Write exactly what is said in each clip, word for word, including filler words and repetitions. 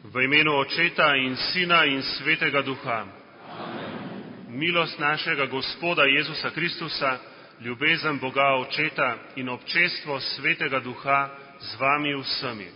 V imenu Očeta in Sina in Svetega Duha. Amen. Milost našega Gospoda Jezusa Kristusa, ljubezen Boga Očeta in občestvo Svetega Duha z vami vsemi.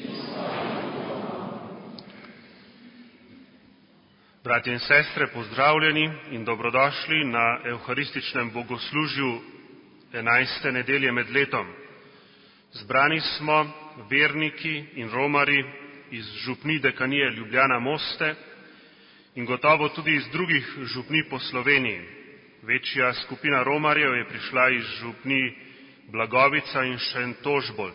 Bratje in sestre, pozdravljeni in dobrodošli na evharističnem bogoslužju enajste nedelje med letom. Zbrani smo verniki in romarji iz župni dekanije Ljubljana Moste in gotovo tudi iz drugih župni po Sloveniji. Večja skupina romarjev je prišla iz župni Blagovica in Šentožbold.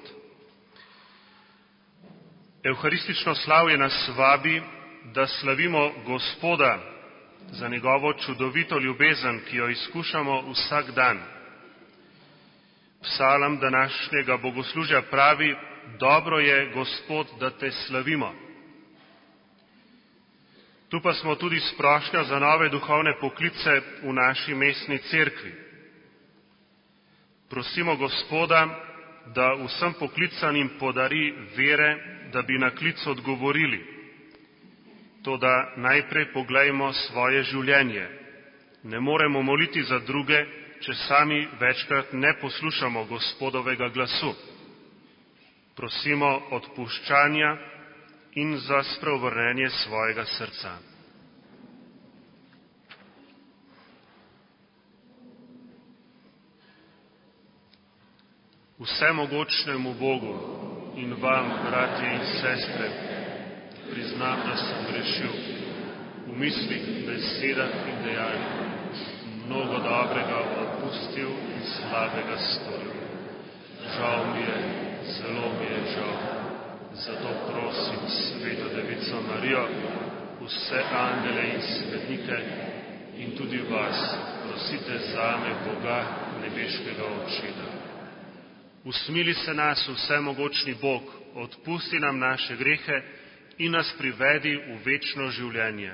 Evharistično slavje nas vabi, da slavimo Gospoda za njegovo čudovito ljubezen, ki jo izkušamo vsak dan. Psalam današnjega bogoslužja pravi: dobro je, Gospod, da te slavimo. Tu pa smo tudi s prošnjo za nove duhovne poklice v naši mestni cerkvi. Prosimo Gospoda, da vsem poklicanim podari vere, da bi na klic odgovorili. Toda najprej poglejmo svoje življenje. Ne moremo moliti za druge, če sami večkrat ne poslušamo Gospodovega glasu. Prosimo odpuščanja in za spreobrnenje svojega srca. Vsemogočnemu Bogu in vam, bratje in sestre, priznam, da sem grešil v mislih, besedah in dejanjih, mnogo dobrega odpustil in slabega storil. Žal mi je, zelo mi je žal. Zato prosim Sveto Devico Marijo, vse angele in svetnike in tudi vas, prosite zame Boga, nebeškega Očeta. Usmili se nas, vsemogočni Bog, odpusti nam naše grehe in nas privedi v večno življenje.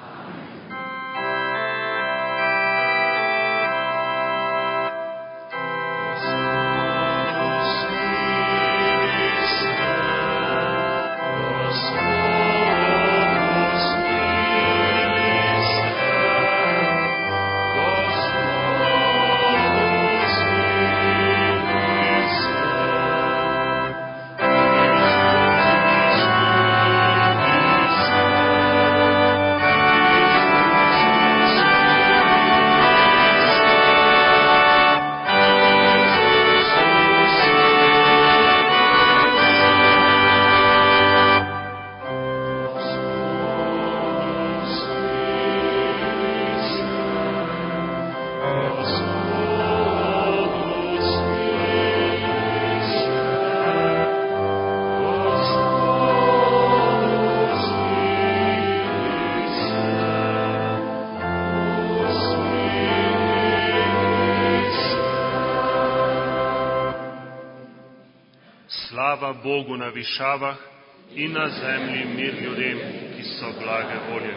Slava Bogu na višavah in na zemlji mir ljudem, ki so blage volje.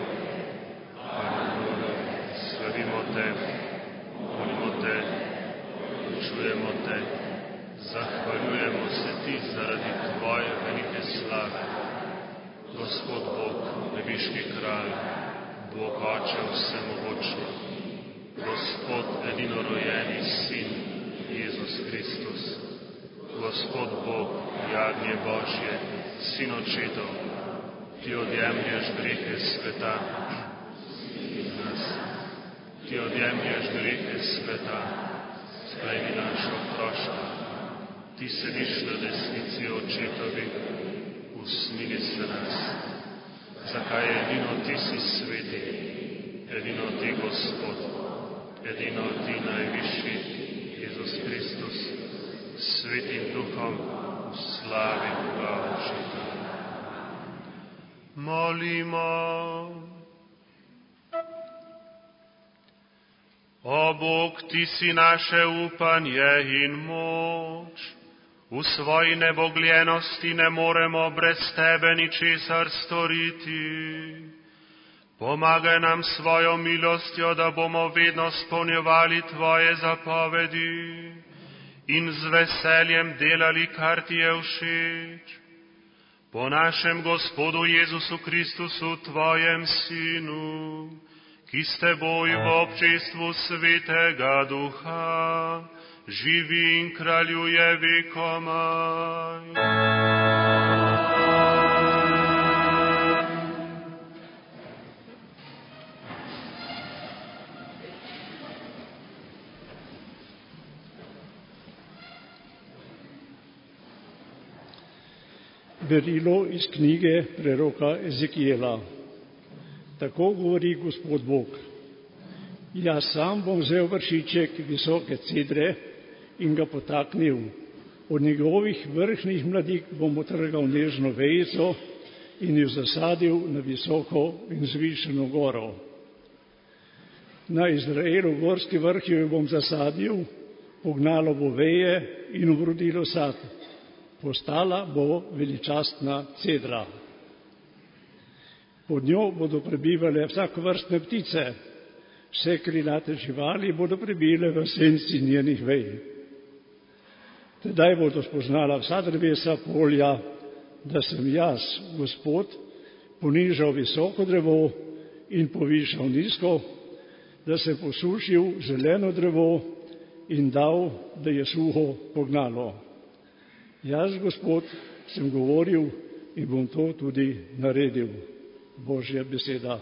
Hvala, slavimo te, molimo te, čujemo te, zahvaljujemo se ti zaradi tvoje velike slave. Gospod Bog, nebeški kralj, Bog Oče vsemogočni, Gospod edinorojenji Sin, Jezus Kristus, Gospod Bog, jagnje Božje, Sin Očetov, ti odjemlješ grehe sveta in nas. Ti odjemlješ grehe sveta, sprejmi našo prošnjo. Ti sediš na desnici Očetovi, usmili se nas. Zakaj edino ti si sveti, edino ti Gospod, edino ti najvišji, Jezus Kristus, Svetim Duhom, v slavi Boga Očeta. Molimo. O Bog, ti si naše upanje in moč. V svoji nebogljenosti ne moremo brez tebe ničesar storiti. Pomagaj nam svojo milostjo, da bomo vedno spolnjevali tvoje zapovedi in z veseljem delali, kar ti je všeč. po našem Gospodu Jezusu Kristusu, Tvojem Sinu, ki s Teboj v občestvu Svetega Duha živi in kraljuje vekomaj. Berilo iz knjige preroka Ezekijela. Tako govori Gospod Bog. Jaz sam bom vzel vršiček visoke cedre in ga potaknil. Od njegovih vrhnjih mladik bom otrgal nežno vejico in jo zasadil na visoko in zvišeno goro. Na Izraelu gorski vrh jo bom zasadil, pognalo bo veje in obrodilo sad. Postala bo veličastna cedra. Pod njo bodo prebivale vsakovrstne ptice, vse krilate živali bodo prebile v senci njenih vej. Tedaj bodo spoznala vsa drevesa polja, da sem jaz, Gospod, ponižal visoko drevo in povišal nizko, da sem posušil zeleno drevo in dal, da je suho pognalo. Jaz, Gospod, sem govoril in bom to tudi naredil. Božja beseda.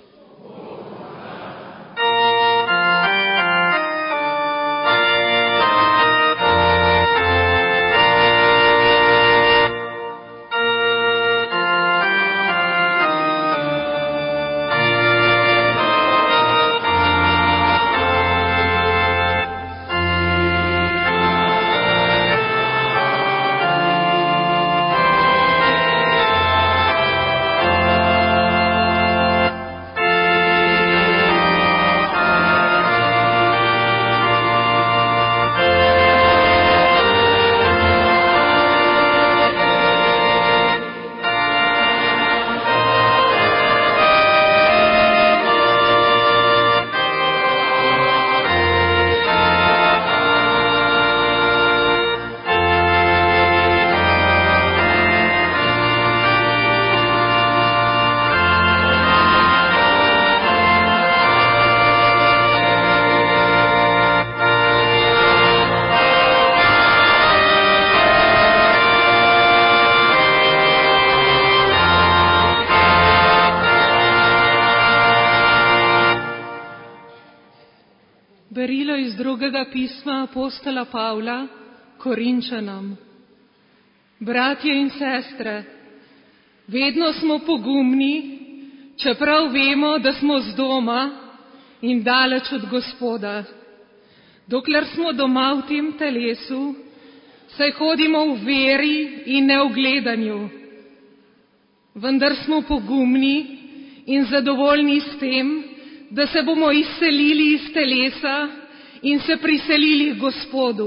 Berilo iz drugega pisma apostola Pavla Korinčanom. Bratje in sestre, vedno smo pogumni, čeprav vemo, da smo z doma in daleč od Gospoda. Dokler smo doma v tem telesu, saj hodimo v veri in ne v gledanju. Vendar smo pogumni in zadovoljni s tem, da se bomo izselili iz telesa in se priselili k Gospodu.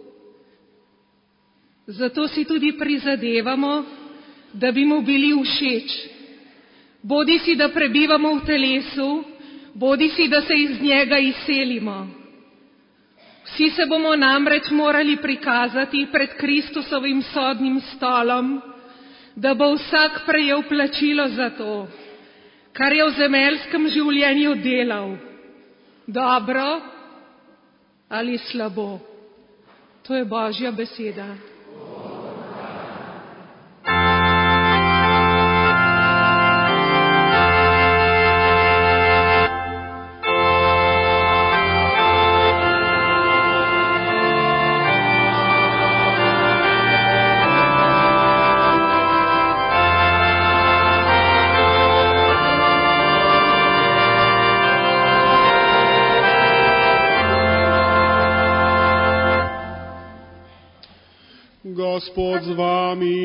Zato si tudi prizadevamo, da bi mu bili všeč. Bodisi da prebivamo v telesu, bodisi da se iz njega izselimo. Vsi se bomo namreč morali prikazati pred Kristusovim sodnim stolom, da bo vsak prejel plačilo za to, kar je v zemeljskem življenju delal, dobro ali slabo. To je Božja beseda. Gospod z vami.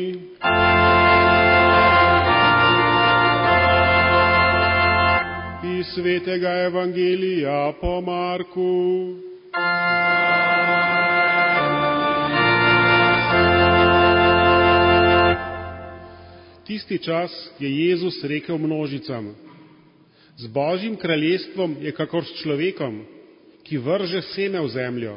Iz svetega evangelija po Marku. Tisti čas je Jezus rekel množicam: z Božjim kraljestvom je kakor s človekom, ki vrže seme v zemljo.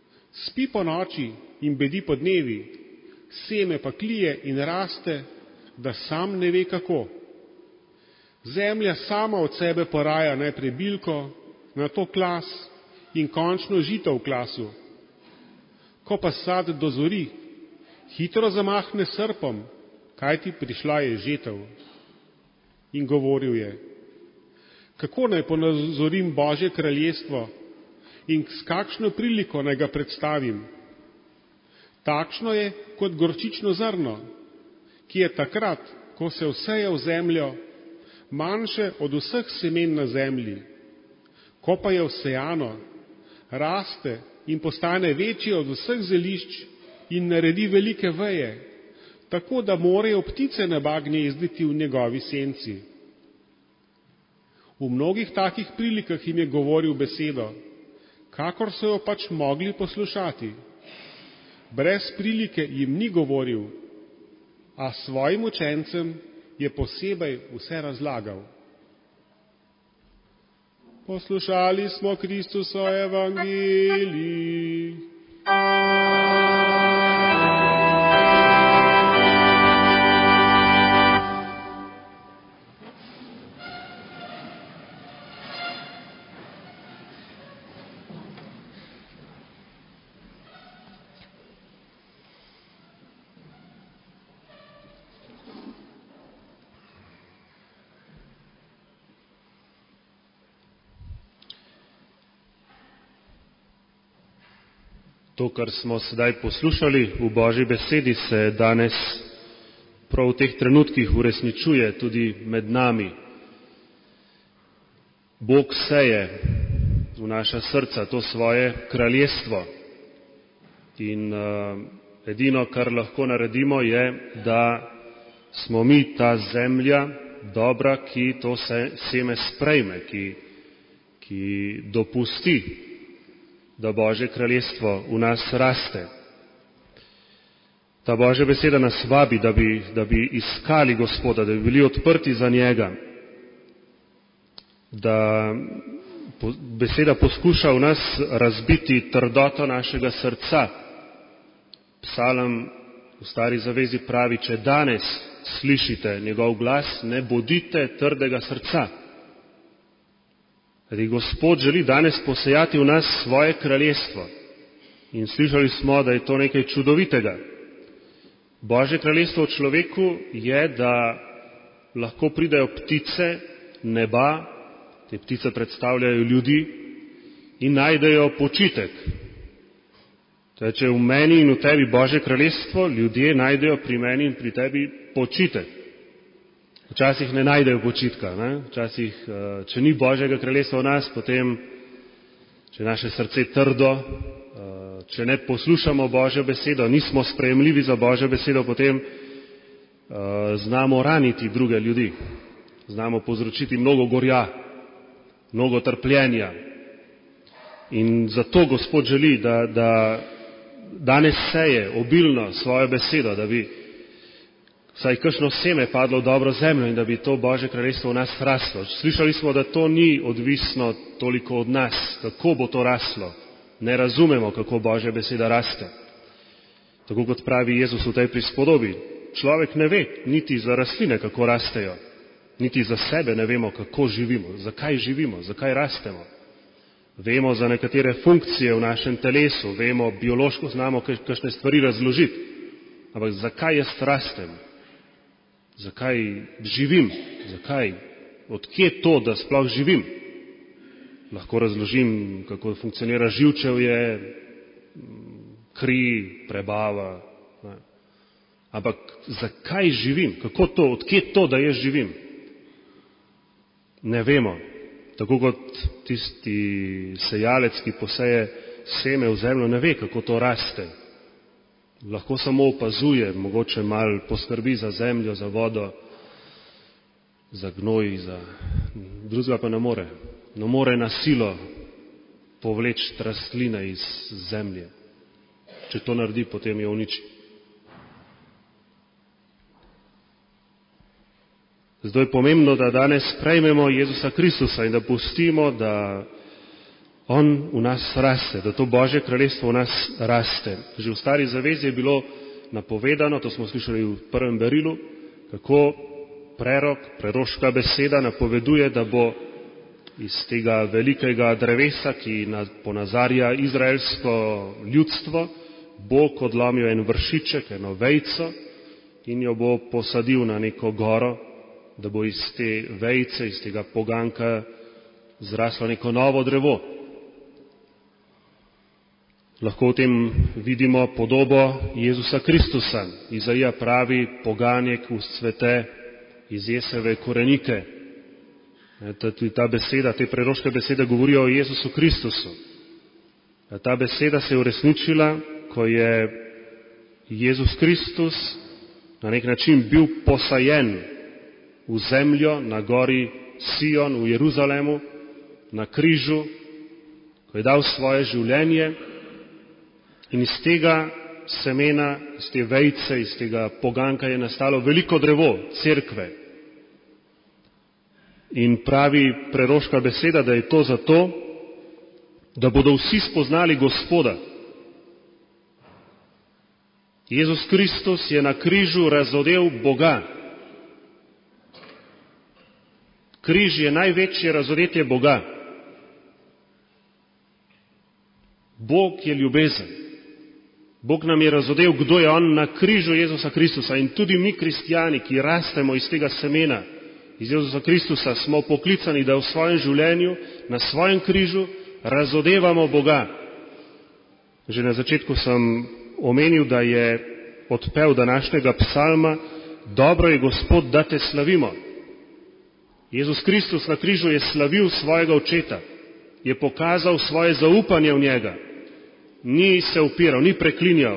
Spi po noči in bedi po dnevi, seme pa klije in raste, da sam ne ve kako. Zemlja sama od sebe poraja najprej bilko, nato klas in končno žito v klasu. Ko pa sad dozori, hitro zamahne srpom, kajti prišla je žetev. In govoril je: kako naj ponazorim Božje kraljestvo in s kakšno priliko naj ga predstavim? Takšno je kot gorčično zrno, ki je takrat, ko se vseje v zemljo, manjše od vseh semen na zemlji. Ko pa je vsejano, raste in postane večji od vseh zelišč in naredi velike veje, tako da morajo ptice neba gnezditi v njegovi senci. V mnogih takih prilikah jim je govoril besedo, kakor so jo pač mogli poslušati. Brez prilike jim ni govoril, a svojim učencem je posebej vse razlagal. Poslušali smo Kristusovo evangelij. To, kar smo sedaj poslušali v Božji besedi, se danes prav v teh trenutkih uresničuje tudi med nami. Bog seje v naša srca to svoje kraljestvo in uh, edino, kar lahko naredimo, je, da smo mi ta zemlja dobra, ki to se, seme sprejme, ki, ki dopusti, da Božje kraljestvo v nas raste. Ta Božja beseda nas vabi, da bi, da bi iskali Gospoda, da bi bili odprti za njega. Da beseda poskuša v nas razbiti trdoto našega srca. Psalm v Stari zavezi pravi, če danes slišite njegov glas, ne bodite trdega srca. Kajti Gospod želi danes posejati v nas svoje kraljestvo. In slišali smo, da je to nekaj čudovitega. Božje kraljestvo v človeku je, da lahko pridejo ptice neba, te ptice predstavljajo ljudi, in najdejo počitek. Torej, če je v meni in v tebi Božje kraljestvo, ljudje najdejo pri meni in pri tebi počitek. Včasih ne najdejo počitka, ne? Včasih, če ni Božjega kraljestva v nas, potem, če je naše srce trdo, če ne poslušamo Božjo besedo, nismo sprejemljivi za Božjo besedo, potem znamo raniti druge ljudi, znamo povzročiti mnogo gorja, mnogo trpljenja. In zato Gospod želi, da, da danes seje obilno svojo besedo, da bi vsaj kakšno seme padlo v dobro zemljo in da bi to Božje kraljestvo v nas raslo. Slišali smo, da to ni odvisno toliko od nas, kako bo to raslo. Ne razumemo, kako Božja beseda raste. Tako kot pravi Jezus v tej prispodobi, človek ne ve niti za rastline, kako rastejo, niti za sebe ne vemo, kako živimo, zakaj živimo, zakaj rastemo. Vemo za nekatere funkcije v našem telesu, vemo, biološko znamo kakšne stvari razložiti, ampak zakaj jaz rastem? Zakaj živim? Zakaj? Odkje to, da sploh živim? Lahko razložim, kako funkcionira živčevje, kri, prebava. Ne. Ampak zakaj živim? Kako to? Odkje to, da jaz živim? Ne vemo. Tako kot tisti sejalec, ki poseje seme v zemljo, ne ve, kako to raste. Lahko samo opazuje, mogoče mal poskrbi za zemljo, za vodo, za gnoj, za drugega pa ne more. Ne more na silo povleči rastline iz zemlje. Če to naredi, potem jo uniči. Zato je pomembno, da danes sprejmemo Jezusa Kristusa in da pustimo, da On v nas raste, da to Božje kraljestvo v nas raste. Že v Stari zavezi je bilo napovedano, to smo slišali v prvem berilu, kako prerok, preroška beseda napoveduje, da bo iz tega velikega drevesa, ki ponazarja izraelsko ljudstvo, Bog odlomil en vršiček, eno vejco in jo bo posadil na neko goro, da bo iz te vejce, iz tega poganka zraslo neko novo drevo. Lahko v tem vidimo podobo Jezusa Kristusa. Izaija pravi, poganjek vzcvete iz jeseve korenike. Tudi ta beseda, te preroške besede govorijo o Jezusu Kristusu. Ta beseda se je uresničila, ko je Jezus Kristus na nek način bil posajen v zemljo na gori Sion v Jeruzalemu, na križu, ko je dal svoje življenje in iz tega semena, iz te vejce, iz tega poganka je nastalo veliko drevo, cerkve. In pravi preroška beseda, da je to zato, da bodo vsi spoznali Gospoda. Jezus Kristus je na križu razodel Boga. Križ je največje razodetje Boga. Bog je ljubezen. Bog nam je razodel, kdo je on na križu Jezusa Kristusa. In tudi mi, kristijani, ki rastemo iz tega semena, iz Jezusa Kristusa, smo poklicani, da v svojem življenju, na svojem križu, razodevamo Boga. Že na začetku sem omenil, da je odpev današnjega psalma Dobro je Gospod, da te slavimo. Jezus Kristus na križu je slavil svojega očeta, je pokazal svoje zaupanje v njega, ni se upiral, ni preklinjal,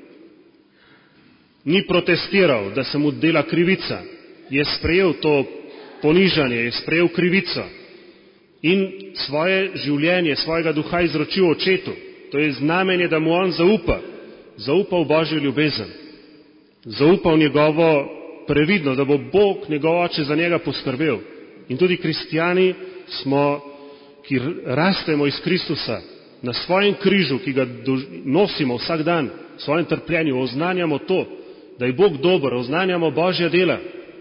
ni protestiral, da se mu dela krivica, je sprejel to ponižanje, je sprejel krivico in svoje življenje, svojega duha izročil očetu. To je znamenje, da mu on zaupa, zaupa v Božjo ljubezen, zaupa v njegovo previdnost, da bo Bog, njegov oče, za njega poskrbel. In tudi kristijani smo, ki rastemo iz Kristusa, na svojem križu, ki ga nosimo vsak dan, v svojem trpljenju, oznanjamo to, da je Bog dober, oznanjamo Božja dela,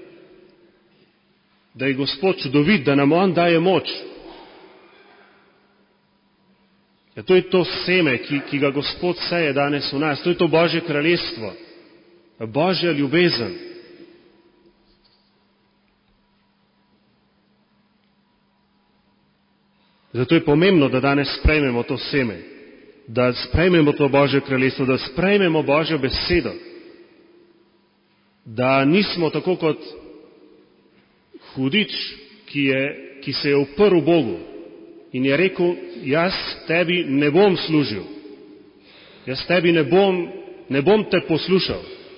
da je Gospod čudovit, da nam on daje moč. Ja, to je to seme, ki, ki ga Gospod seje danes v nas, to je to Božje kraljestvo, Božja ljubezen. Zato je pomembno, da danes sprejmemo to seme, da sprejmemo to Božje kraljestvo, da sprejmemo Božjo besedo, da nismo tako kot hudič, ki, je, ki se je uprl Bogu in je rekel, jaz tebi ne bom služil, jaz tebi ne bom, ne bom te poslušal.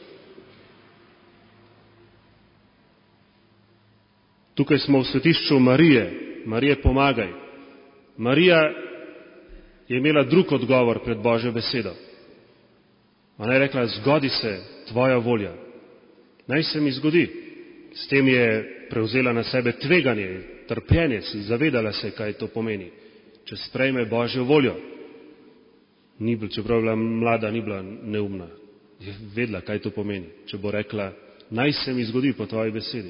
Tukaj smo v svetišču Marije, Marije pomagaj. Marija je imela drug odgovor pred Božjo besedo. Ona je rekla, zgodi se tvoja volja, naj se mi zgodi. S tem je prevzela na sebe tveganje, trpljenje, zavedala se, kaj to pomeni, če sprejme Božjo voljo. Ni bila, čeprav je bila mlada, ni bila neumna, je vedela, kaj to pomeni, če bo rekla, naj se mi zgodi po tvoji besedi.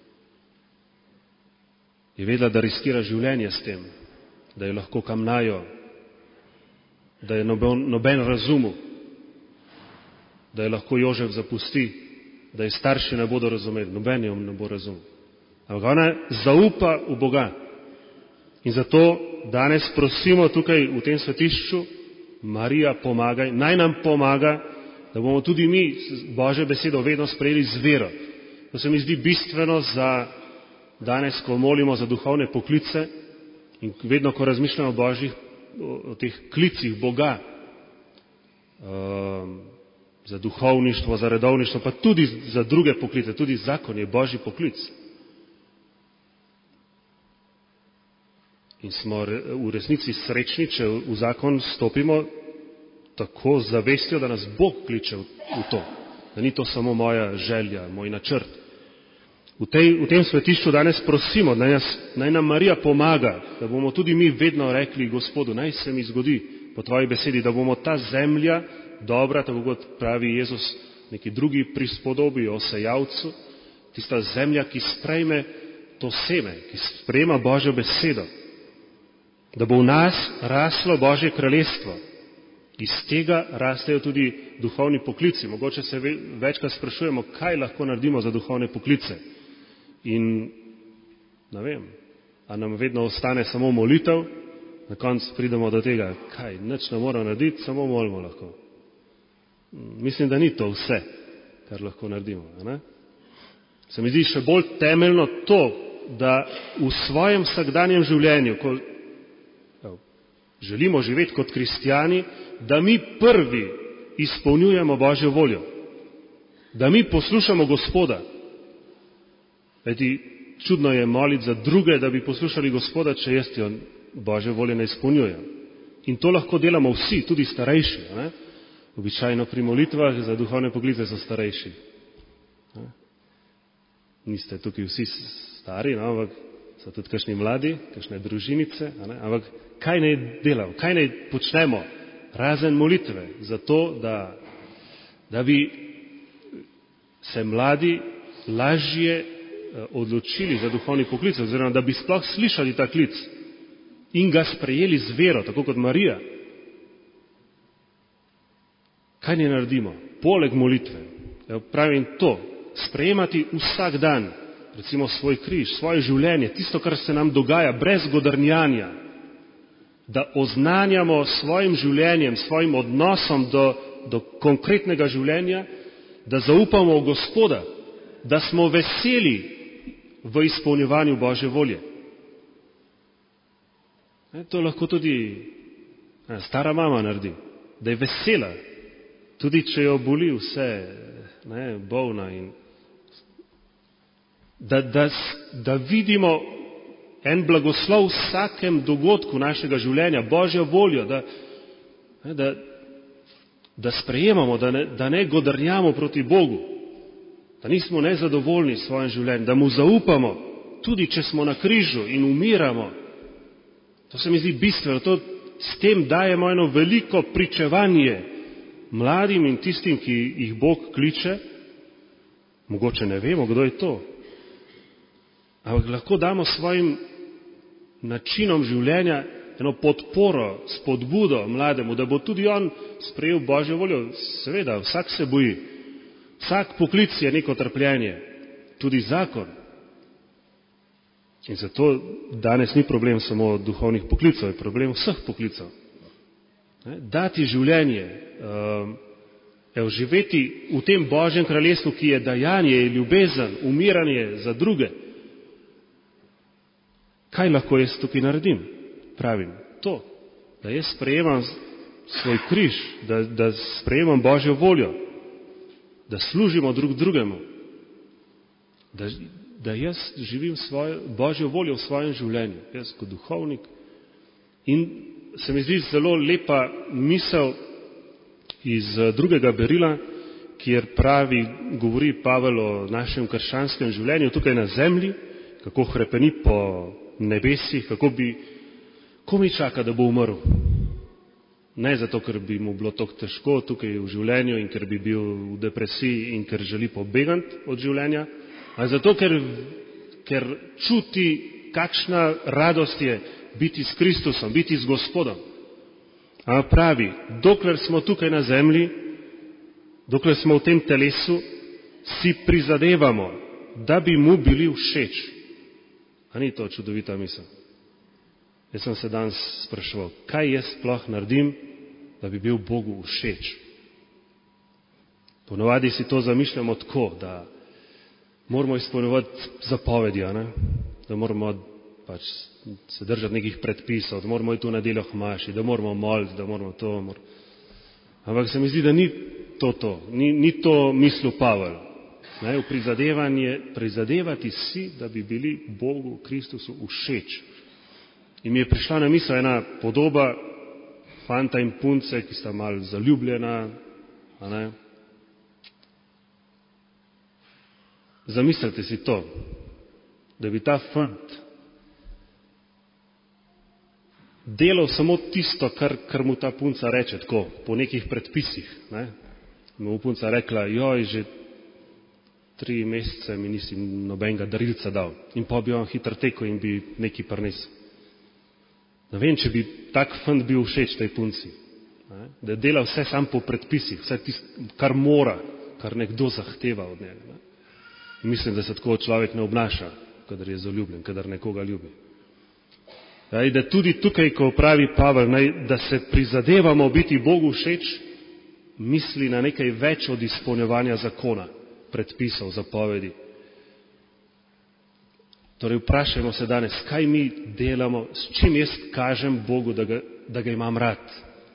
Je vedela, da riskira življenje s tem, da je lahko kamnajo, da je noben, noben razumel, da je lahko Jožef zapusti, da je starši ne bodo razumeli, noben jo ne bo razumel. Ampak ona zaupa v Boga. In zato danes prosimo tukaj v tem svetišču, Marija pomagaj, naj nam pomaga, da bomo tudi mi Božjo besedo vedno sprejeli z vero. To se mi zdi bistveno za danes, ko molimo za duhovne poklice in vedno, ko razmišljamo o Božjih, o teh klicih Boga, um, za duhovništvo, za redovništvo, pa tudi za druge poklice, tudi zakon je Božji poklic. In smo v resnici srečni, če v zakon stopimo tako z zavestjo, da nas Bog kliče v to, da ni to samo moja želja, moj načrt. V, tej, v tem svetišču danes prosimo, naj, nas, naj nam Marija pomaga, da bomo tudi mi vedno rekli Gospodu, naj se mi zgodi po tvoji besedi, da bomo ta zemlja dobra, tako kot pravi Jezus neki drugi prispodobi o sejavcu, tista zemlja, ki sprejme to seme, ki sprejema Božjo besedo, da bo v nas raslo Božje kraljestvo. Iz tega rastejo tudi duhovni poklici. Mogoče se večkrat sprašujemo, kaj lahko naredimo za duhovne poklice. In ne vem, a nam vedno ostane samo molitev, na koncu pridemo do tega, kaj, nič ne moramo narediti, samo molimo lahko. Mislim, da ni to vse, kar lahko naredimo. Ne? Se mi zdi še bolj temeljno to, da v svojem vsakdanjem življenju, ko jo, želimo živeti kot kristjani, da mi prvi izpolnjujemo Božjo voljo. Da mi poslušamo Gospoda. Vedi, čudno je moliti za druge, da bi poslušali Gospoda, če jaz jo Božje volje ne izpolnjujem. In to lahko delamo vsi, tudi starejši. Ne? Običajno pri molitvah za duhovne poklice so starejši. Ne? Niste tukaj vsi stari, no, ampak so tudi kakšni mladi, kakšne družinice. Ne? Ampak kaj naj delamo, kaj naj počnemo, razen molitve, zato da, da bi se mladi lažje odločili za duhovni poklic, oziroma da bi sploh slišali ta klic in ga sprejeli z vero, tako kot Marija. Kaj ne naredimo? Poleg molitve, ja, pravim to, sprejemati vsak dan, recimo svoj križ, svoje življenje, tisto, kar se nam dogaja, brez godrnjanja, da oznanjamo svojim življenjem, svojim odnosom do, do konkretnega življenja, da zaupamo v Gospoda, da smo veseli v izpolnjevanju Božje volje. E, to lahko tudi ne, stara mama naredi, da je vesela, tudi če jo boli vse, ne, bolna. In da, da, da vidimo en blagoslov v vsakem dogodku našega življenja, Božjo voljo, da, ne, da, da sprejemamo, da ne, da ne godrnjamo proti Bogu, da nismo nezadovoljni s svojim življenjem, da mu zaupamo, tudi če smo na križu in umiramo. To se mi zdi bistveno. To, s tem dajemo eno veliko pričevanje mladim in tistim, ki jih Bog kliče. Mogoče ne vemo, kdo je to. Ampak lahko damo svojim načinom življenja eno podporo, spodbudo mlademu, da bo tudi on sprejel Božjo voljo. Seveda, vsak se boji. Vsak poklic je neko trpljenje, tudi zakon. In zato danes ni problem samo duhovnih poklicov, je problem vseh poklicov. Ne? Dati življenje, uh, živeti v tem Božjem kraljestvu, ki je dajanje, je ljubezen, umiranje za druge. Kaj lahko jaz tukaj naredim? Pravim to, da jaz sprejemam svoj križ, da, da sprejemam Božjo voljo, da služimo drug drugemu, da, da jaz živim svojo Božjo voljo v svojem življenju, jaz kot duhovnik. In se mi zdi zelo lepa misel iz drugega berila, kjer pravi, govori Pavel o našem krščanskem življenju tukaj na zemlji, kako hrepeni po nebesih, kako bi, ko mi čaka, da bo umrl. Ne zato, ker bi mu bilo tako težko tukaj v življenju in ker bi bil v depresiji in ker želi pobegati od življenja, a zato, ker, ker čuti, kakšna radost je biti s Kristusom, biti z Gospodom. A pravi, dokler smo tukaj na zemlji, dokler smo v tem telesu, si prizadevamo, da bi mu bili všeč. A ni to čudovita misel? Jaz sem se danes spraševal, kaj jaz sploh naredim, da bi bil Bogu všeč. Ponovadi si to zamišljamo tako, da moramo izpolnjevati zapovedi, ne? Da moramo pač se držati nekih predpisov, da moramo iti v nedeljo k maši, da moramo moliti, da moramo to. Mor... Ampak se mi zdi, da ni to to, ni, ni to mislil Pavel. Ne? V prizadevanje, prizadevati si, da bi bili Bogu, Kristusu všeč. In mi je prišla na misel ena podoba fanta in punce, ki sta malo zaljubljena. A ne? Zamislite si to, da bi ta fant delal samo tisto, kar, kar mu ta punca reče, tako, po nekih predpisih. Ne? Mu punca rekla, joj, že tri mesece mi nisi nobenega darilca dal. In pa bi on hitro tekel in bi nekaj prinesel. Ne vem, če bi tak fant bil všeč tej punci. Ne? Da dela vse sam po predpisih, vse tisto, kar mora, kar nekdo zahteva od njega. Ne? Mislim, da se tako človek ne obnaša, kadar je zaljubljen, kadar nekoga ljubi. Ja, da tudi tukaj, ko pravi Pavel, da se prizadevamo biti Bogu všeč, misli na nekaj več od izpolnjevanja zakona, predpisov, zapovedi. Torej vprašajmo se danes, kaj mi delamo, s čim jaz kažem Bogu, da ga, da ga imam rad.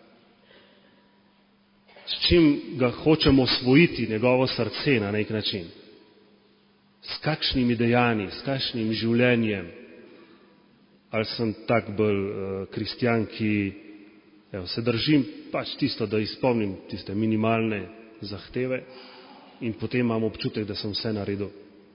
S čim ga hočemo osvojiti, njegovo srce na nek način. S kakšnimi dejanji, s kakšnim življenjem. Ali sem tak bolj uh, kristjan, ki evo, se držim pač tisto, da izpolnim tiste minimalne zahteve in potem imam občutek, da sem vse naredil.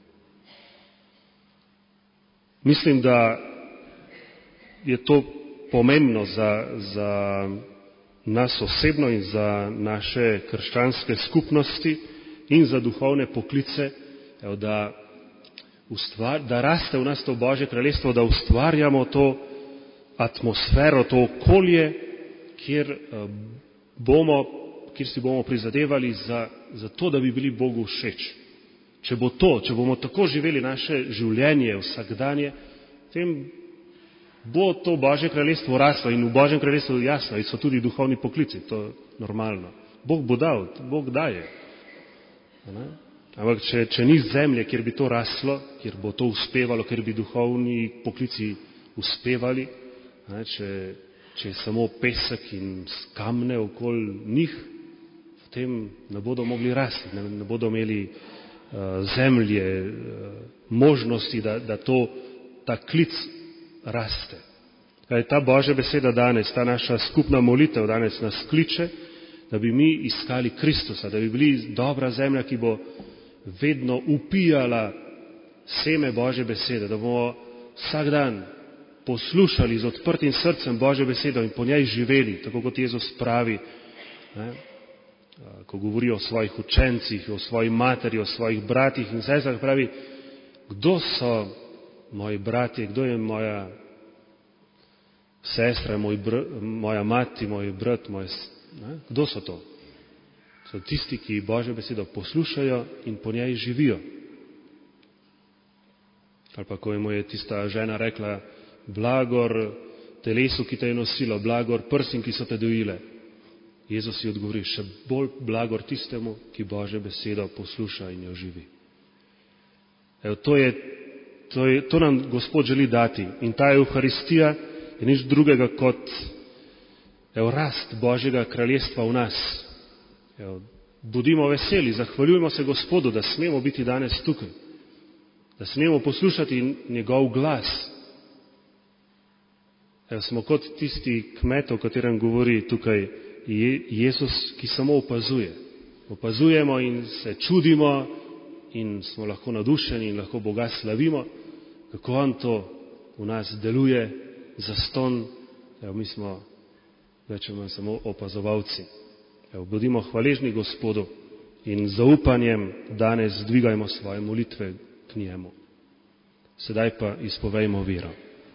Mislim, da je to pomembno za, za nas osebno in za naše krščanske skupnosti in za duhovne poklice, evo, da Ustvar, da raste v nas to Božje kraljestvo, da ustvarjamo to atmosfero, to okolje, kjer, bomo, kjer si bomo prizadevali za, za to, da bi bili Bogu všeč. Če bo to, če bomo tako živeli naše življenje vsakdanje, potem bo to Božje kraljestvo raslo in v Božjem kraljestvu jasno, in so tudi duhovni poklici, to je normalno. Bog bo dal, Bog daje. Ne? Ampak če, če ni zemlje, kjer bi to raslo, kjer bo to uspevalo, kjer bi duhovni poklici uspevali, ne, če, če je samo pesek in kamne okoli njih, potem ne bodo mogli rasti, ne, ne bodo imeli uh, zemlje, uh, možnosti, da, da to, ta klic raste. Kaj ta Božja beseda danes, ta naša skupna molitev danes nas kliče, da bi mi iskali Kristusa, da bi bili dobra zemlja, ki bo vedno upijala seme Božje besede, da bomo vsak dan poslušali z odprtim srcem Božjo besedo in po njej živeli, tako kot Jezus pravi, ne, ko govori o svojih učencih, o svoji materi, o svojih bratih in sestrah, pravi, kdo so moji bratje, kdo je moja sestra, moj br, moja mati, moj brat, moj, ne, kdo so to? So tisti, ki Božjo besedo poslušajo in po njej živijo. Ali pa, ko je mu je tista žena rekla, blagor telesu, ki te je nosilo, blagor prsim, ki so te dojile. Jezus ji odgovori, še bolj blagor tistemu, ki Božjo besedo posluša in jo živi. Evo, to, je, to, je, to nam Gospod želi dati. In ta Evharistija je nič drugega kot evo, rast Božjega kraljestva v nas. Evo, bodimo veseli, zahvaljujemo se Gospodu, da smemo biti danes tukaj, da smemo poslušati njegov glas. Evo, smo kot tisti kmet, o katerem govori tukaj Jezus, ki samo opazuje. Opazujemo in se čudimo in smo lahko nadušeni in lahko Boga slavimo, kako on to v nas deluje zastonj. Evo, mi smo več ali manj samo opazovalci. Evo, bodimo hvaležni Gospodu in z zaupanjem danes dvigajmo svoje molitve k njemu. Sedaj pa izpovejmo vero.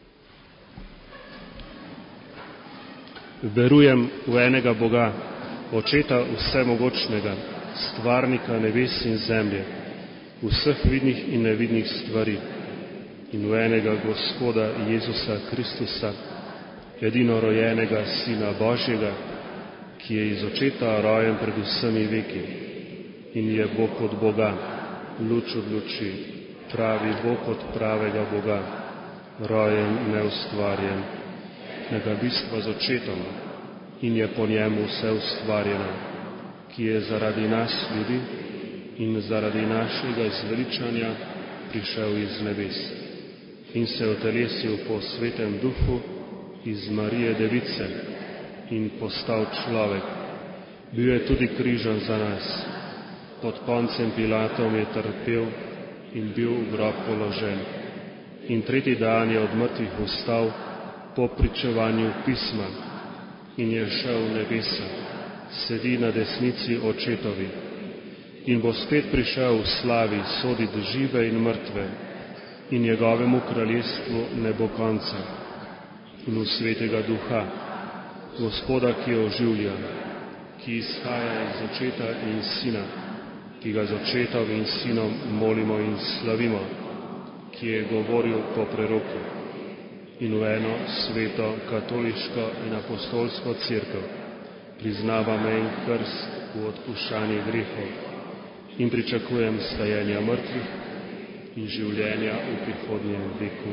Verujem v enega Boga, Očeta vsemogočnega, stvarnika nebes in zemlje, vseh vidnih in nevidnih stvari, in v enega Gospoda Jezusa Kristusa, edino rojenega Sina Božjega, ki je iz Očeta rojen pred vsemi veki in je Bog od Boga, luč od luči, pravi Bog od pravega Boga, rojen, neustvarjen, enega bistva z Očetom in je po njemu vse ustvarjeno, ki je zaradi nas ljudi in zaradi našega zveličanja prišel iz nebes in se otelesil po svetem duhu iz Marije Device in postal človek. Bil je tudi križan za nas. Pod Poncem Pilatom je trpel in bil v grob položen. In tretji dan je od mrtvih vstal po pričevanju pisma in je šel v nebesa, sedi na desnici Očetovi in bo spet prišel v slavi soditi žive in mrtve, in njegovemu kraljestvu ne bo konca. In v svetega duha, Gospoda, ki je oživlja, ki izhaja iz očeta in sina, ki ga z očetom in sinom molimo in slavimo, ki je govoril po preroku, in v eno sveto, katoliško in apostolsko cerkev priznavam en krst v odpuščanje grehov in pričakujem stajenja mrtvih in življenja v prihodnjem veku.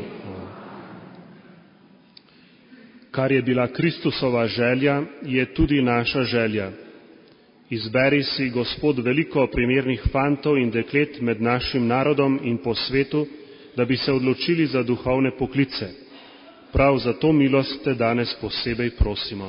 Kar je bila Kristusova želja, je tudi naša želja. Izberi si, Gospod, veliko primernih fantov in deklet med našim narodom in po svetu, da bi se odločili za duhovne poklice. Prav za to milost te danes posebej prosimo.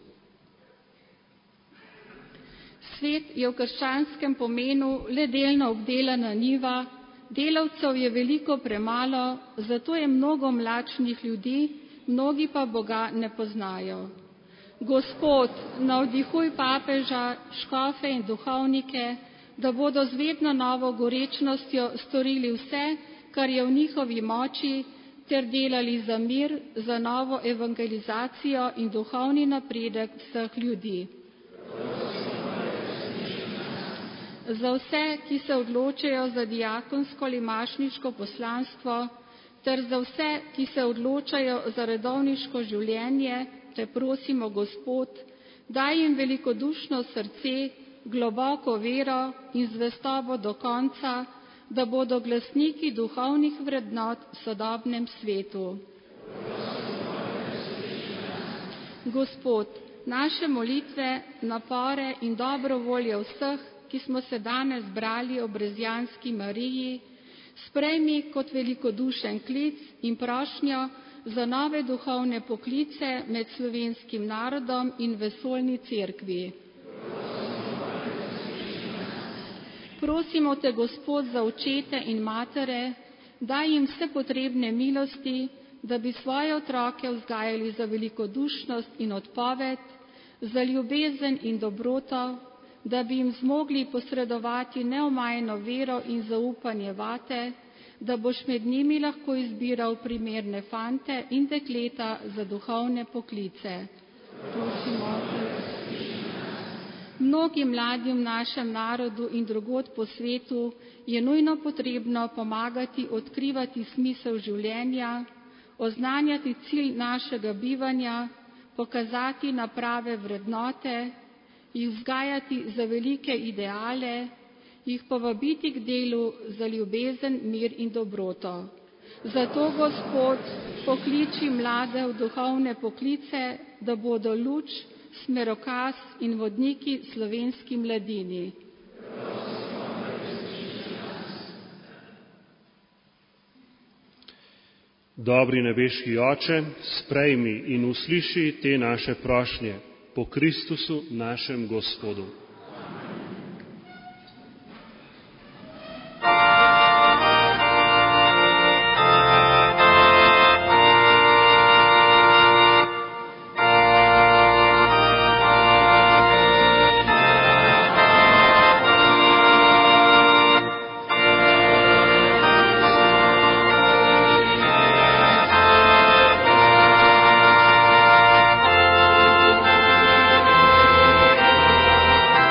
Svet je v krščanskem pomenu le delno obdelana njiva, delavcev je veliko premalo, zato je mnogo mlačnih ljudi, mnogi pa Boga ne poznajo. Gospod, navdihuj papeža, škofe in duhovnike, da bodo z vedno novo gorečnostjo storili vse, kar je v njihovi moči, ter delali za mir, za novo evangelizacijo in duhovni napredek vseh ljudi. Za vse, ki se odločajo za diakonsko ali mašniško poslanstvo, ter za vse, ki se odločajo za redovniško življenje, te prosimo, Gospod, daj jim velikodušno srce, globoko vero in zvestobo do konca, da bodo glasniki duhovnih vrednot v sodobnem svetu. Gospod, naše molitve, napore in dobro voljo vseh, ki smo se danes brali o Brezjanski Mariji, sprejmi kot velikodušen klic in prošnjo za nove duhovne poklice med slovenskim narodom in vesoljni cerkvi. Prosimo te, Gospod, za očete in matere, daj jim vse potrebne milosti, da bi svoje otroke vzgajali za velikodušnost in odpoved, za ljubezen in dobroto, da bi jim zmogli posredovati neomajno vero in zaupanje vate, da boš med njimi lahko izbiral primerne fante in dekleta za duhovne poklice. Prosimo. Mnogim mladim v našem narodu in drugod po svetu je nujno potrebno pomagati odkrivati smisel življenja, oznanjati cilj našega bivanja, pokazati na prave vrednote, jih vzgajati za velike ideale, jih povabiti k delu za ljubezen, mir in dobroto. Zato, Gospod, pokliči mlade v duhovne poklice, da bodo luč, smerokaz in vodniki slovenski mladini. Dobri nebeški Oče, sprejmi in usliši te naše prošnje po Kristusu našem Gospodu. Thank you.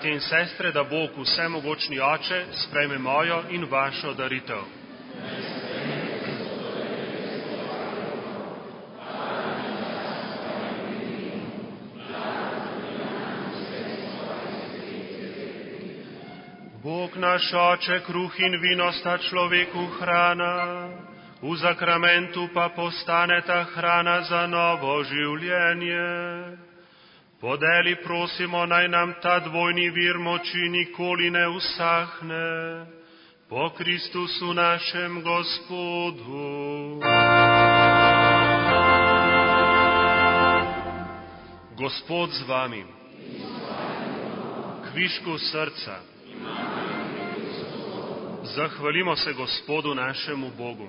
bratje in sestre, da Bog, vsemogočni Oče, sprejme mojo in vašo daritev. Bog naš Oče, kruh in vino sta človeku hrana, v zakramentu pa postaneta hrana za novo življenje. Podeli prosimo, naj nam ta dvojni vir moči nikoli ne usahne. Po Kristusu našem Gospodu. Gospod z vami. Kvišku srca. Zahvalimo se Gospodu našemu Bogu.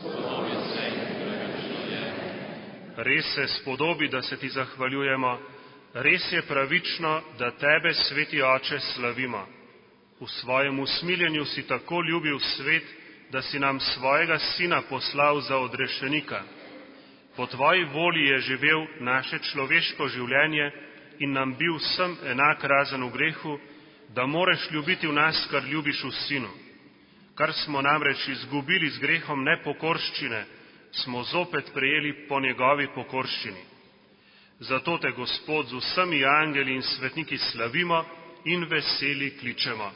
Res se spodobi, da se ti zahvaljujemo. Res je pravično, da tebe, sveti Oče, slavimo. V svojem usmiljenju si tako ljubil svet, da si nam svojega sina poslal za odrešenika. Po tvoji volji je živel naše človeško življenje in nam bil vsem enak razen v grehu, da moreš ljubiti v nas, kar ljubiš v sinu. Kar smo namreč izgubili z grehom nepokorščine, smo zopet prejeli po njegovi pokorščini. Zato te, Gospod, z vsemi angeli in svetniki slavimo in veseli kličemo.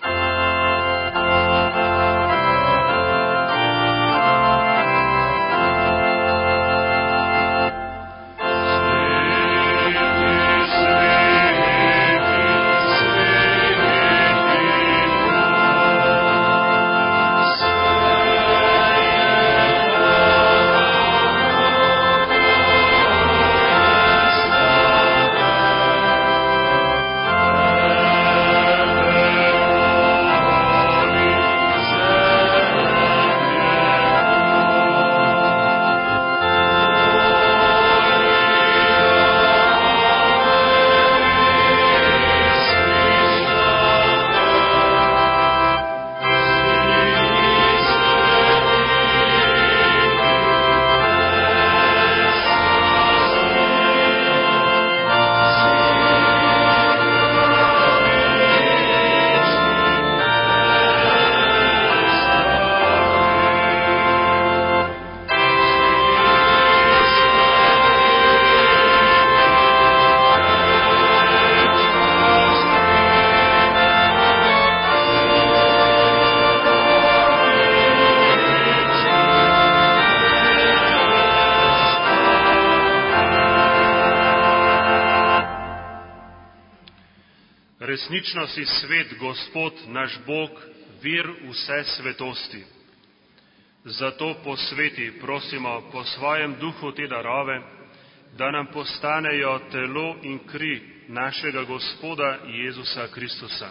Resnično si svet, Gospod, naš Bog, vir vse svetosti. Zato posveti, prosimo, po svojem duhu te darove, da nam postanejo telo in kri našega Gospoda Jezusa Kristusa.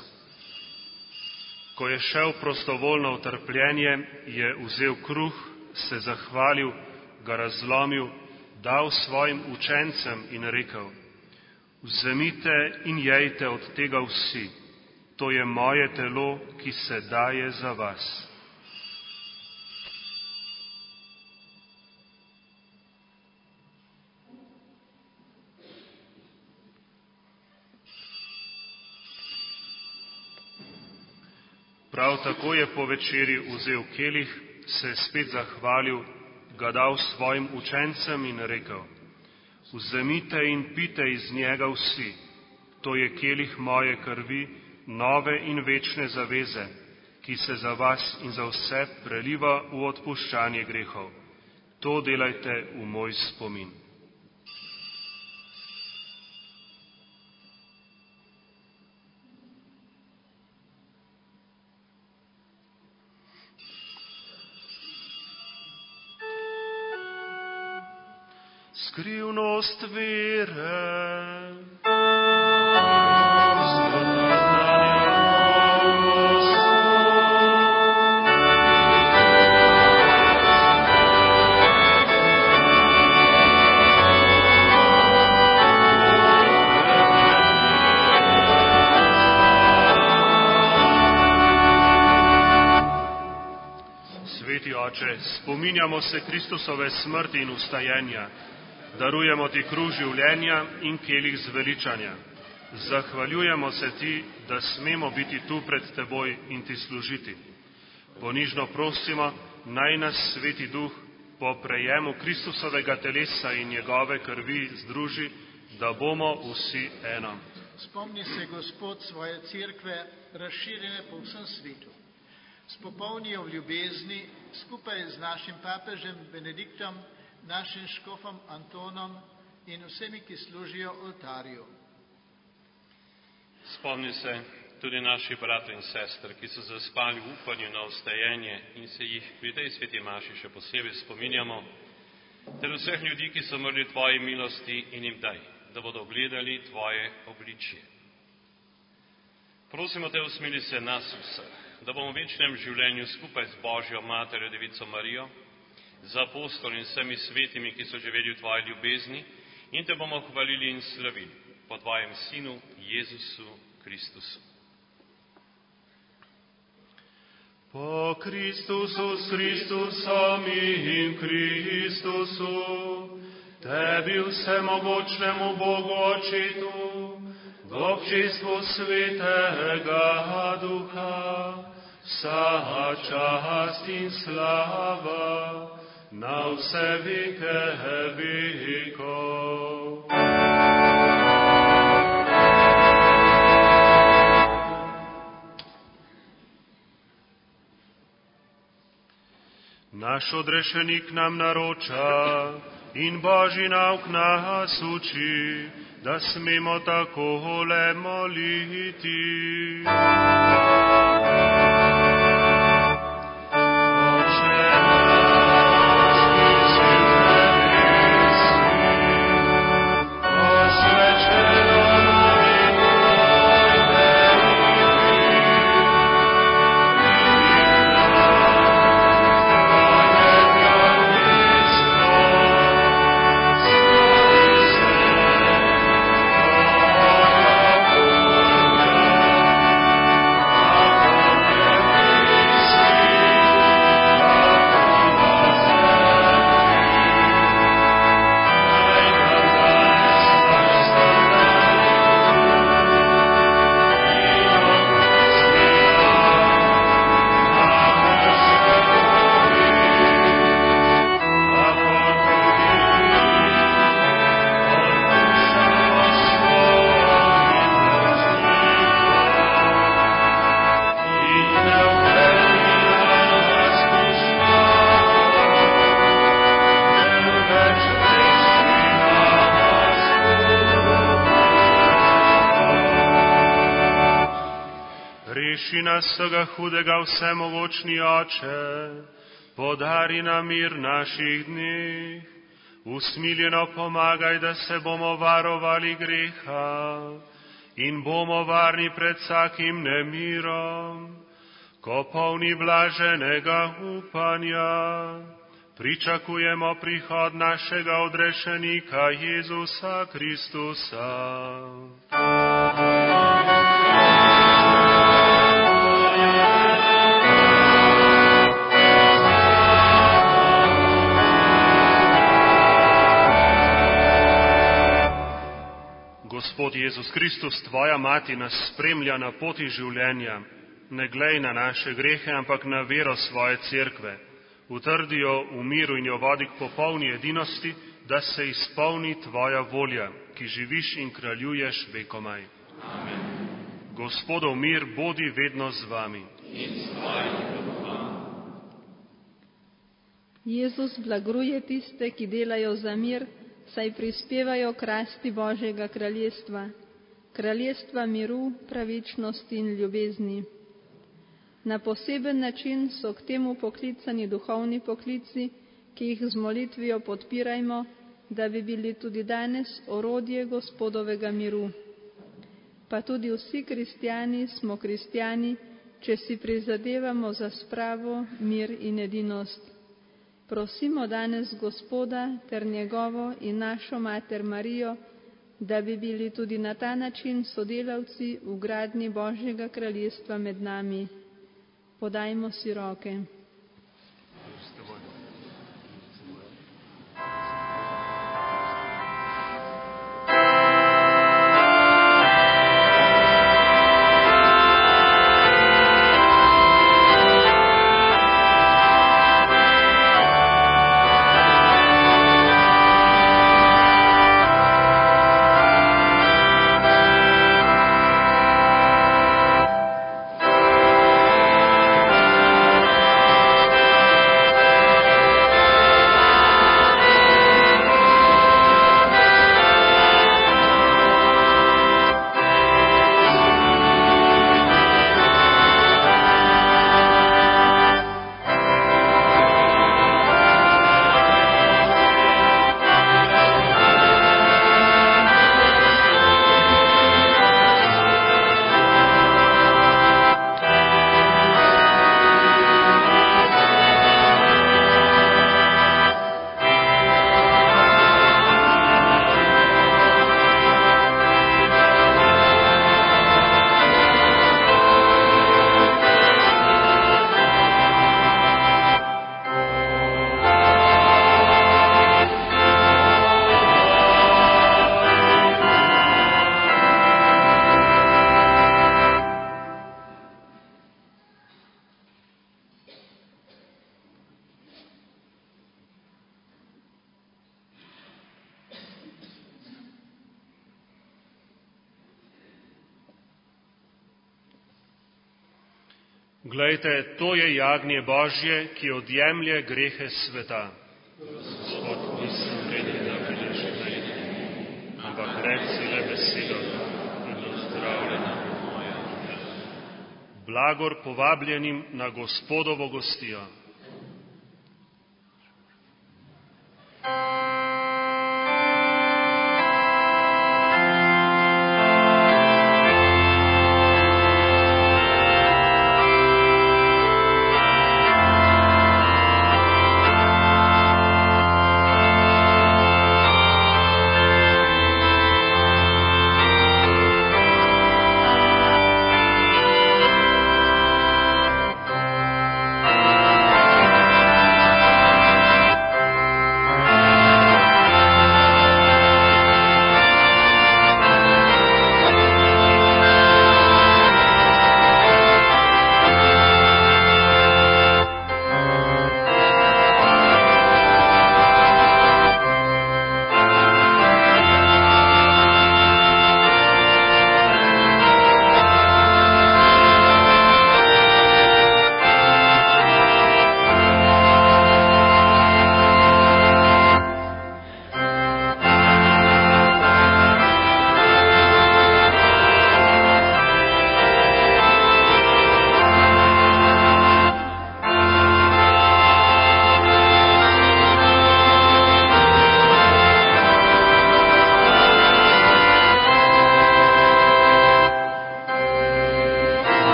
Ko je šel prostovoljno v trpljenje, je vzel kruh, se zahvalil, ga razlomil, dal svojim učencem in rekel: Vzemite in jejte od tega vsi, to je moje telo, ki se daje za vas. Prav tako je po večeri vzel kelih, se spet zahvalil, ga dal svojim učencem in rekel: Vzemite in pite iz njega vsi, to je kelih moje krvi, nove in večne zaveze, ki se za vas in za vse preliva v odpuščanje grehov. To delajte v moj spomin. Skrivnost vere. Sveti Oče, spominjamo se Kristusove smrti in vstajenja. Darujemo ti kruh življenja in kelih zveličanja. Zahvaljujemo se ti, da smemo biti tu pred teboj in ti služiti. Ponižno prosimo, naj nas Sveti Duh po prejemu Kristusovega telesa in njegove krvi združi, da bomo vsi eno. Spomni se, Gospod, svoje cerkve, razširjene po vsem svetu. Spopolni jo v ljubezni, skupaj z našim papežem Benediktom, našim škofom Antonom in vsemi, ki služijo oltarju. Spomni se tudi naših bratov in sester, ki so zaspali v upanju na vstajenje in se jih pri tej sveti maši še posebej spominjamo, ter vseh ljudi, ki so umrli tvoji milosti, in jim daj, da bodo gledali tvoje obličje. Prosimo te, usmili se nas vseh, da bomo v večnem življenju skupaj z Božjo Materjo Devico Marijo, z apostoli in vsemi svetimi, ki so živeli v tvoji ljubezni, in te bomo hvalili in slavili po tvojem Sinu Jezusu Kristusu. Po Kristusu, s Kristusom in Kristusu, tebi vsemogočnemu Bogu Očetu, v občestvu Svetega Duha, vsa čast in slava na vse veke vekov. Naš odrešenik nam naroča in Božji nauk nas uči, da smemo takole moliti. Vsega hudega, vsemogočni Oče, podari nam mir naših dneh, usmiljeno pomagaj, da se bomo varovali greha in bomo varni pred vsakim nemirom, ko polni blaženega upanja pričakujemo prihod našega odrešenika Jezusa Kristusa. Gospod Jezus Kristus, tvoja mati nas spremlja na poti življenja. Ne glej na naše grehe, ampak na vero svoje cerkve. Utrdi jo v miru in jo vodi k popolni edinosti, da se izpolni tvoja volja, ki živiš in kraljuješ vekomaj. Amen. Gospodov mir bodi vedno z vami. In s tvojim duhom. Jezus blagruje tiste, ki delajo za mir, saj prispevajo k rasti Božjega kraljestva, kraljestva miru, pravičnosti in ljubezni. Na poseben način so k temu poklicani duhovni poklici, ki jih z molitvijo podpirajmo, da bi bili tudi danes orodje Gospodovega miru. Pa tudi vsi kristjani smo kristjani, če si prizadevamo za spravo, mir in edinost. Prosimo danes Gospoda ter njegovo in našo mater Marijo, da bi bili tudi na ta način sodelavci v gradnji Božjega kraljestva med nami. Podajmo si roke. Glejte, to je jagnje Božje, ki odjemlje grehe sveta. Gospod, nisem vreden, da prideš meni, ampak reci le besedo in bo zdravljena moja. Blagor povabljenim na Gospodovo gostijo.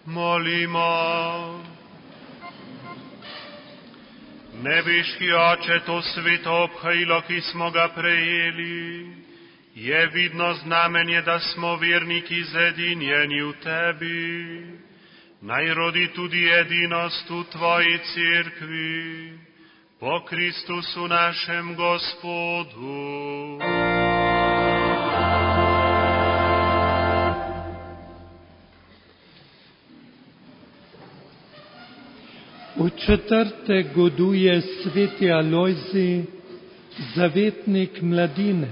Molimo. Nebeški Oče, to sveto obhajilo, ki smo ga prejeli, je vidno znamenje, da smo verniki zedinjeni v Tebi. Naj rodi tudi edinost v Tvoji cerkvi, po Kristusu našem Gospodu. V četrtek goduje sveti Alojzij, zavetnik mladine.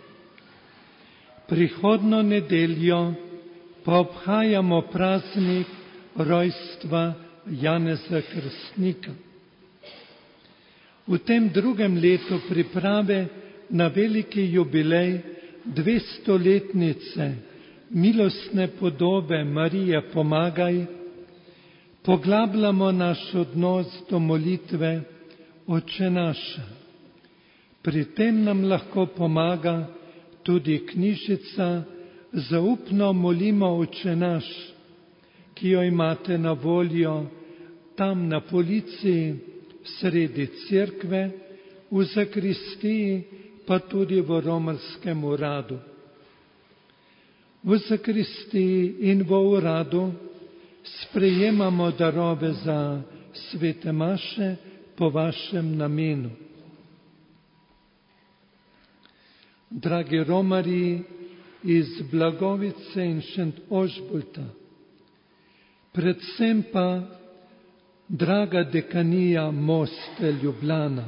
Prihodno nedeljo pa obhajamo praznik rojstva Janeza Krstnika. V tem drugem letu priprave na veliki jubilej dvestoletnice milostne podobe Marije Pomagaj poglabljamo naš odnos do molitve Oče naša. Pri tem nam lahko pomaga tudi knjižica Zaupno molimo Oče naš, ki jo imate na voljo tam na polici sredi cerkve, v zakristiji pa tudi v romarskem uradu. V zakristiji in v uradu sprejemamo darove za svete maše po vašem namenu. Dragi romarji iz Blagovice in Šentožbolta, predvsem pa draga dekanija Moste Ljubljana,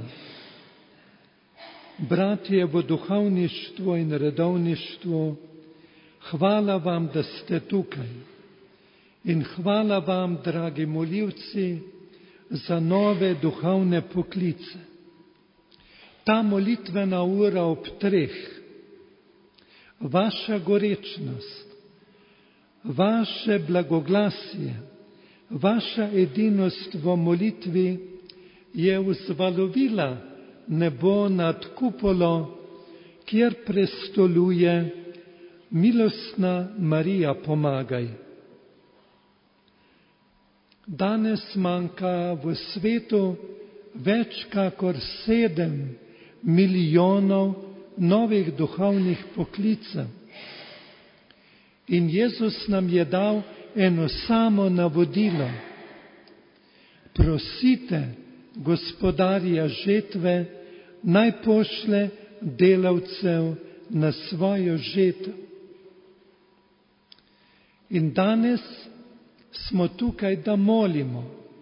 bratje v duhovništvu in redovništvu, hvala vam, da ste tukaj. In hvala vam, dragi molivci, za nove duhovne poklice. Ta molitvena ura ob treh, vaša gorečnost, vaše blagoglasje, vaša edinost v molitvi je vzvalovila nebo nad kupolo, kjer prestoluje milostna Marija Pomagaj. Danes manjka v svetu več kakor sedem milijonov novih duhovnih poklicev. In Jezus nam je dal eno samo navodilo. Prosite gospodarja žetve, naj pošlje delavcev na svojo žetev. In danes smo tukaj, da molimo.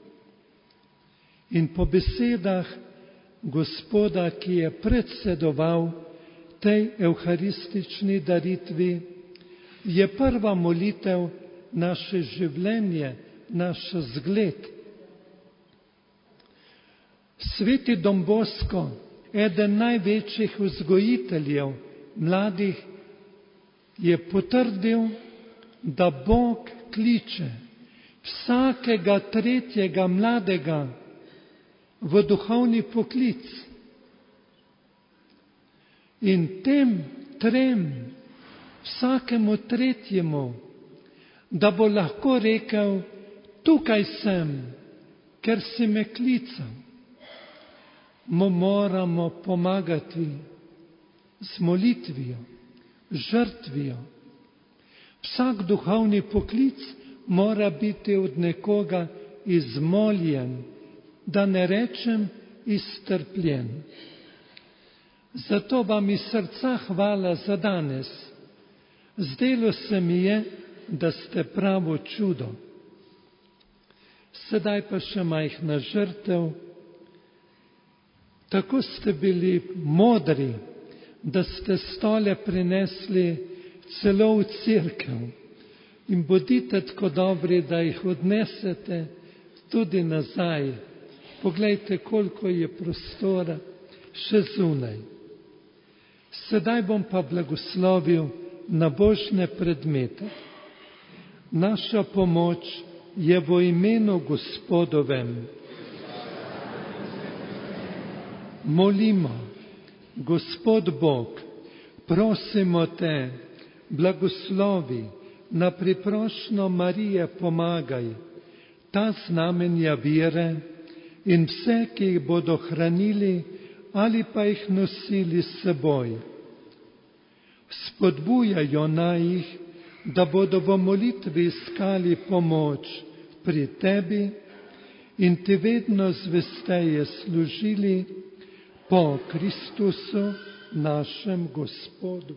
In po besedah Gospoda, ki je predsedoval tej evharistični daritvi, je prva molitev naše življenje, naš zgled. Sveti Don Bosco, eden največjih vzgojiteljev mladih, je potrdil, da Bog kliče vsakega tretjega mladega v duhovni poklic. In tem trem, vsakemu tretjemu, da bo lahko rekel, tukaj sem, ker si me klical, mu moramo pomagati z molitvijo, žrtvijo. Vsak duhovni poklic mora biti od nekoga izmoljen, da ne rečem iztrpljen. Zato vam iz srca hvala za danes. Zdelo se mi je, da ste pravo čudo. Sedaj pa še majhna žrtev. Tako ste bili modri, da ste stole prinesli celo v cerkev. In bodite tako dobri, da jih odnesete tudi nazaj. Poglejte, koliko je prostora še zunaj. Sedaj bom pa blagoslovil nabožne predmete. Naša pomoč je v imenu Gospodovem. Molimo, Gospod Bog, prosimo te, blagoslovi, na priprošnjo Marije pomagaj ta znamenja vere in vse, ki jih bodo hranili ali pa jih nosili s seboj. Spodbujajo naj jih, da bodo v molitvi iskali pomoč pri tebi in ti vedno zvesteje služili po Kristusu našem Gospodu.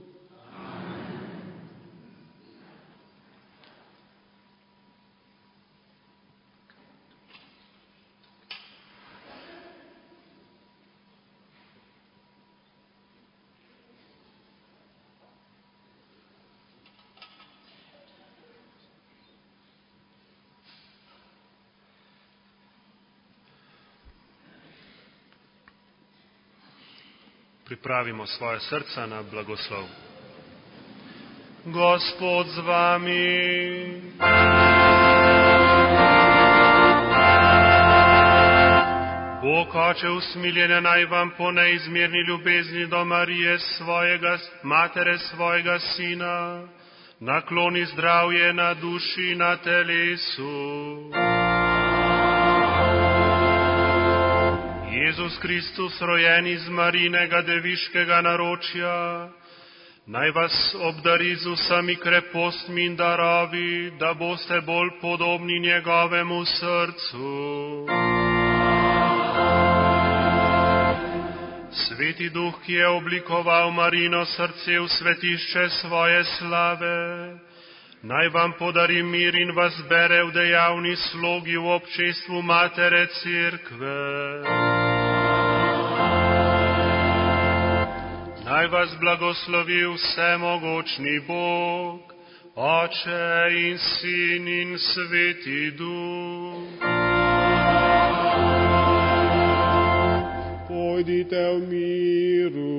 Pripravimo svoje srca na blagoslov. Gospod z vami. Bog Oče usmiljenja naj vam po neizmerni ljubezni do Marije svojega, matere svojega Sina, nakloni zdravje na duši in na telesu. Jezus Kristus, rojen iz Marinega deviškega naročja, naj vas obdari z vsemi krepostmi in darovi, da boste bolj podobni njegovemu srcu. Sveti Duh, ki je oblikoval Marino srce v svetišče svoje slave, naj vam podari mir in vas bere v dejavni slogi v občestvu Matere Cerkve. Naj vas blagoslovi vsemogočni Bog, Oče in Sin in Sveti Duh. Pojdite v miru.